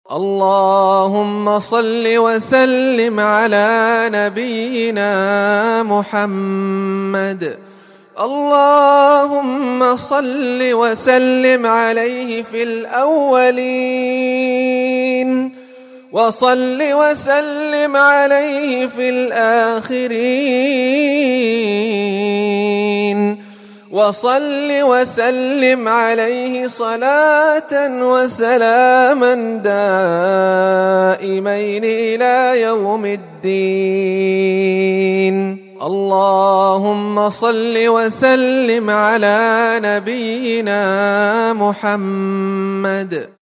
اللهم صل وسلم على نبينا محمد. اللهم صل وسلم عليه في الأولين، وصل وسلم عليه في الآخرين، وصل وسلم عليه صلاة وسلاما دائمين إلى يوم الدين. اللهم صل وسلم على نبينا محمد.